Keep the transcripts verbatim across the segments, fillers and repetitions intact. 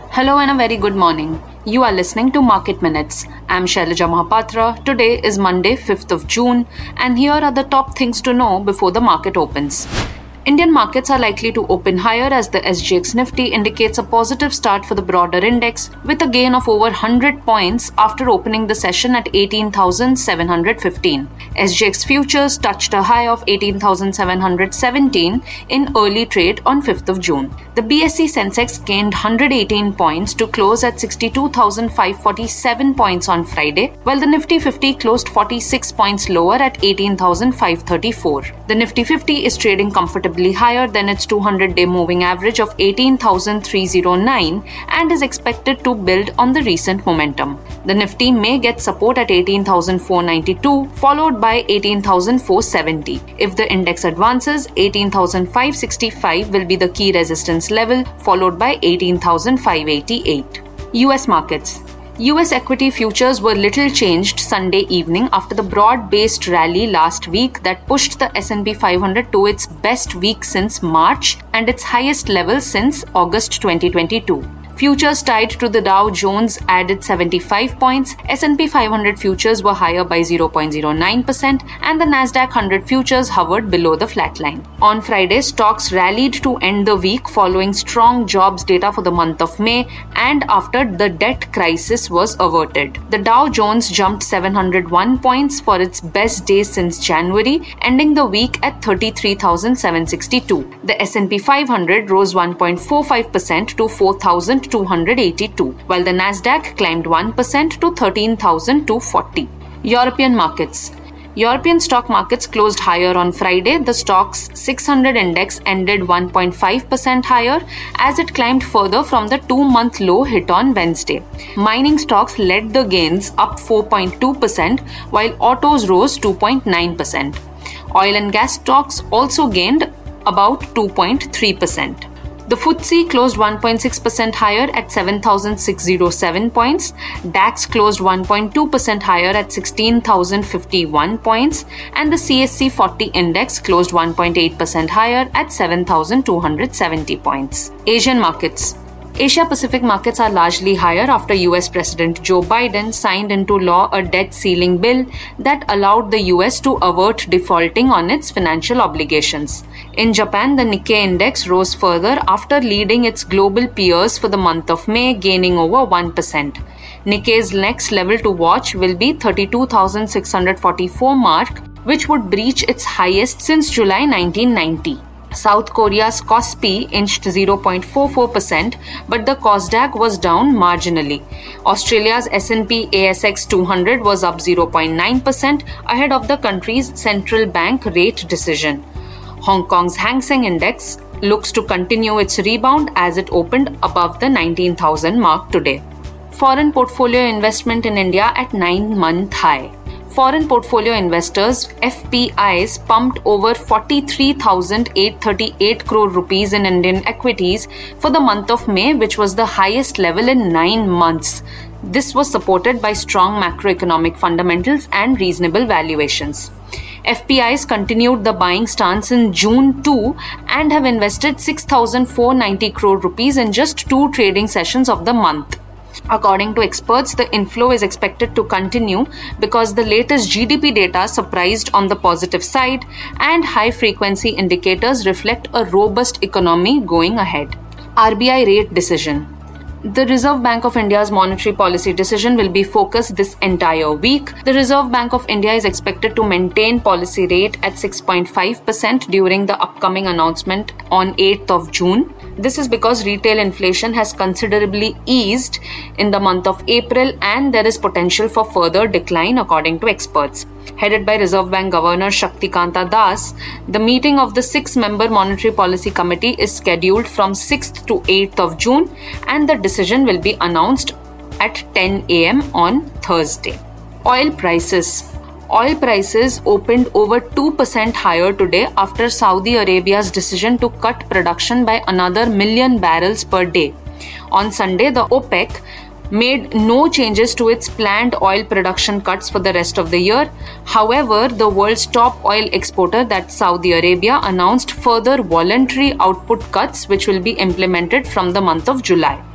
Hello and a very good morning. You are listening to Market Minutes. I'm Shailaja Mahapatra. Today is Monday, fifth of June, and here are the top things to know before the market opens. Indian markets are likely to open higher as the S G X Nifty indicates a positive start for the broader index with a gain of over one hundred points after opening the session at eighteen thousand seven hundred fifteen. S G X futures touched a high of eighteen thousand seven hundred seventeen in early trade on fifth of June. The B S E Sensex gained one hundred eighteen points to close at sixty-two thousand five hundred forty-seven points on Friday, while the Nifty fifty closed forty-six points lower at eighteen thousand five hundred thirty-four. The Nifty fifty is trading comfortably higher than its two hundred day moving average of eighteen thousand three hundred nine and is expected to build on the recent momentum. The Nifty may get support at eighteen thousand four hundred ninety-two, followed by eighteen thousand four hundred seventy. If the index advances, eighteen thousand five hundred sixty-five will be the key resistance level, followed by eighteen thousand five hundred eighty-eight. U S markets. U S equity futures were little changed Sunday evening after the broad-based rally last week that pushed the S and P five hundred to its best week since March and its highest level since August twenty twenty-two. Futures tied to the Dow Jones added seventy-five points, S and P five hundred futures were higher by zero point zero nine percent, and the Nasdaq one hundred futures hovered below the flatline. On Friday, stocks rallied to end the week following strong jobs data for the month of May and after the debt crisis was averted. The Dow Jones jumped seven hundred one points for its best day since January, ending the week at thirty-three thousand seven hundred sixty-two. The S and P five hundred rose one point four five percent to four thousand two hundred eighty-two, while the Nasdaq climbed one percent to thirteen thousand two hundred forty. European markets. European stock markets closed higher on Friday. The Stoxx six hundred index ended one point five percent higher as it climbed further from the two-month low hit on Wednesday. Mining stocks led the gains up four point two percent, while autos rose two point nine percent. Oil and gas stocks also gained about two point three percent. The F T S E closed one point six percent higher at seven thousand six hundred seven points, DAX closed one point two percent higher at sixteen thousand fifty-one points, and the C S C forty index closed one point eight percent higher at seven thousand two hundred seventy points. Asian markets. Asia-Pacific markets are largely higher after U S President Joe Biden signed into law a debt ceiling bill that allowed the U S to avert defaulting on its financial obligations. In Japan, the Nikkei index rose further after leading its global peers for the month of May, gaining over one percent. Nikkei's next level to watch will be thirty-two thousand six hundred forty-four mark, which would breach its highest since July nineteen ninety. South Korea's Kospi inched zero point four four percent, but the Kosdaq was down marginally. Australia's S and P A S X two hundred was up zero point nine percent ahead of the country's central bank rate decision. Hong Kong's Hang Seng Index looks to continue its rebound as it opened above the nineteen thousand mark today. Foreign portfolio investment in India at nine-month high. Foreign portfolio investors, F P Is, pumped over forty-three thousand eight hundred thirty-eight crore rupees in Indian equities for the month of May, which was the highest level in nine months. This was supported by strong macroeconomic fundamentals and reasonable valuations. F P Is continued the buying stance in June too and have invested six thousand four hundred ninety crore rupees in just two trading sessions of the month. According to experts, the inflow is expected to continue because the latest G D P data surprised on the positive side and high-frequency indicators reflect a robust economy going ahead. R B I rate decision. The Reserve Bank of India's monetary policy decision will be focused this entire week. The Reserve Bank of India is expected to maintain policy rate at six point five percent during the upcoming announcement on eighth of June. This is because retail inflation has considerably eased in the month of April and there is potential for further decline according to experts. Headed by Reserve Bank Governor Shaktikanta Das, the meeting of the six-member Monetary Policy Committee is scheduled from sixth to eighth of June and the decision will be announced at ten a.m. on Thursday. Oil prices. Oil prices opened over two percent higher today after Saudi Arabia's decision to cut production by another million barrels per day. On Sunday, the OPEC made no changes to its planned oil production cuts for the rest of the year. However, the world's top oil exporter, that's Saudi Arabia, announced further voluntary output cuts which will be implemented from the month of July.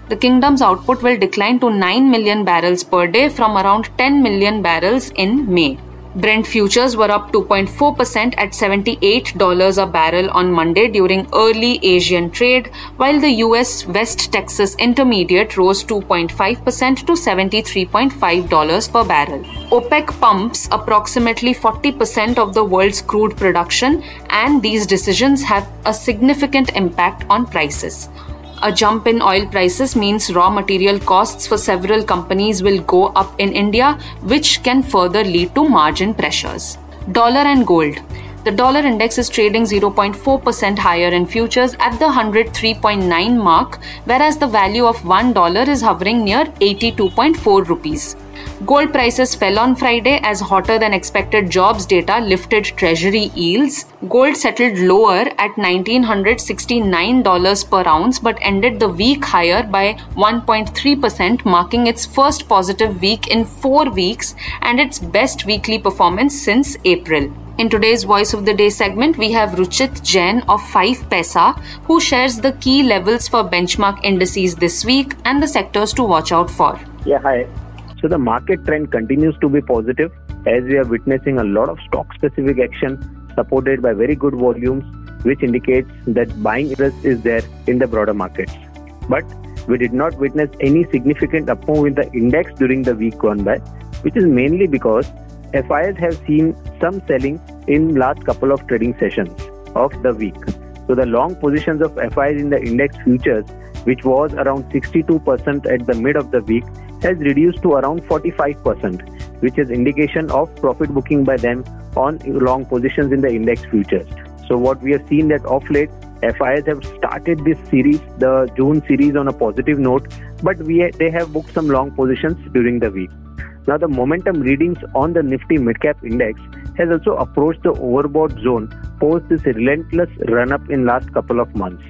The kingdom's output will decline to nine million barrels per day from around ten million barrels in May. Brent futures were up two point four percent at seventy-eight dollars a barrel on Monday during early Asian trade, while the U S West Texas Intermediate rose two point five percent to seventy-three point five dollars per barrel. OPEC pumps approximately forty percent of the world's crude production, and these decisions have a significant impact on prices. A jump in oil prices means raw material costs for several companies will go up in India, which can further lead to margin pressures. Dollar and gold. The dollar index is trading zero point four percent higher in futures at the one hundred three point nine mark, whereas the value of one dollar is hovering near eighty-two point four rupees. Gold prices fell on Friday as hotter than expected jobs data lifted treasury yields. Gold settled lower at one thousand nine hundred sixty-nine dollars per ounce but ended the week higher by one point three percent, marking its first positive week in four weeks and its best weekly performance since April. In today's Voice of the Day segment, we have Ruchit Jain of five Paisa, who shares the key levels for benchmark indices this week and the sectors to watch out for. Yeah, hi. So the market trend continues to be positive as we are witnessing a lot of stock-specific action supported by very good volumes, which indicates that buying interest is there in the broader markets. But we did not witness any significant up move in the index during the week gone by, which is mainly because F I Is have seen some selling in last couple of trading sessions of the week. So the long positions of F I Is in the index futures, which was around sixty-two percent at the mid of the week, has reduced to around forty-five percent, which is indication of profit booking by them on long positions in the index futures. So what we have seen that of late, F I Is have started this series, the June series, on a positive note, but we they have booked some long positions during the week. Now the momentum readings on the Nifty Midcap Index has also approached the overbought zone post this relentless run-up in last couple of months.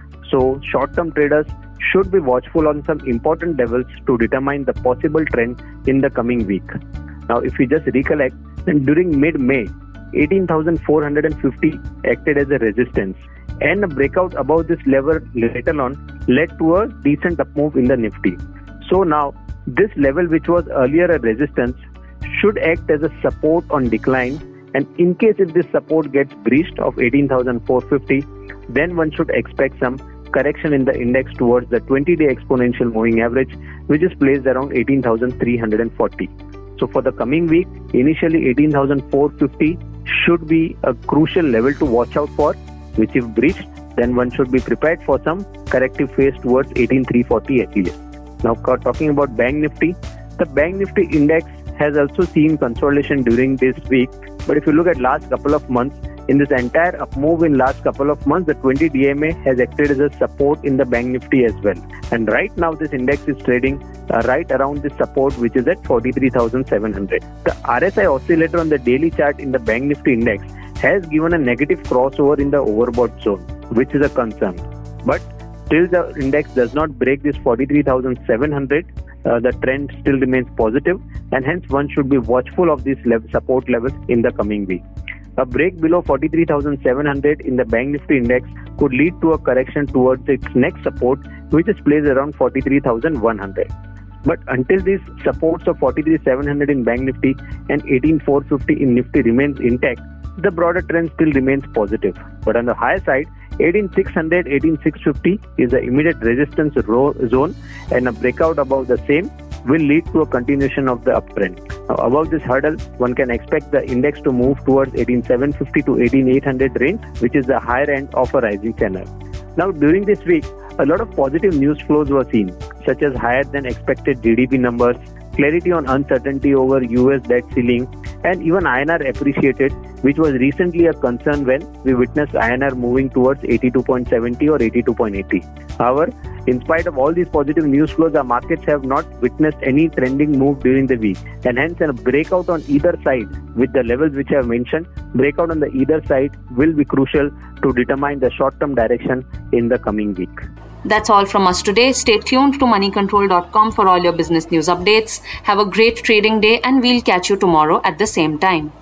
So short-term traders should be watchful on some important levels to determine the possible trend in the coming week. Now, if we just recollect, then during mid-May, eighteen thousand four hundred fifty acted as a resistance, and a breakout above this level later on led to a decent up move in the Nifty. So now, this level, which was earlier a resistance, should act as a support on decline, and in case if this support gets breached of eighteen thousand four hundred fifty, then one should expect some correction in the index towards the twenty-day exponential moving average, which is placed around eighteen thousand three hundred forty. So for the coming week, initially eighteen thousand four hundred fifty should be a crucial level to watch out for, which if breached, then one should be prepared for some corrective phase towards eighteen thousand three hundred forty at least. Now talking about Bank Nifty, the Bank Nifty index has also seen consolidation during this week, but if you look at last couple of months, in this entire up move in last couple of months, the twenty D M A has acted as a support in the Bank Nifty as well. And right now this index is trading uh, right around this support, which is at forty-three thousand seven hundred. The R S I oscillator on the daily chart in the Bank Nifty index has given a negative crossover in the overbought zone, which is a concern. But till the index does not break this forty-three thousand seven hundred, uh, the trend still remains positive, and hence one should be watchful of this level, support levels in the coming week. A break below forty-three thousand seven hundred in the Bank Nifty index could lead to a correction towards its next support, which is placed around forty-three thousand one hundred. But until these supports of forty-three thousand seven hundred in Bank Nifty and eighteen thousand four hundred fifty in Nifty remains intact, the broader trend still remains positive. But on the higher side, eighteen thousand six hundred, eighteen thousand six hundred fifty is the immediate resistance ro- zone, and a breakout above the same will lead to a continuation of the uptrend. Now, above this hurdle, one can expect the index to move towards eighteen thousand seven hundred fifty to eighteen thousand eight hundred range, which is the higher end of a rising channel. Now, during this week, a lot of positive news flows were seen, such as higher than expected G D P numbers, clarity on uncertainty over U S debt ceiling, and even I N R appreciated, which was recently a concern when we witnessed I N R moving towards eighty-two point seven zero or eighty-two point eight zero. However, in spite of all these positive news flows, our markets have not witnessed any trending move during the week, and hence a breakout on either side with the levels which I have mentioned, breakout on the either side will be crucial to determine the short-term direction in the coming week. That's all from us today. Stay tuned to money control dot com for all your business news updates. Have a great trading day, and we'll catch you tomorrow at the same time.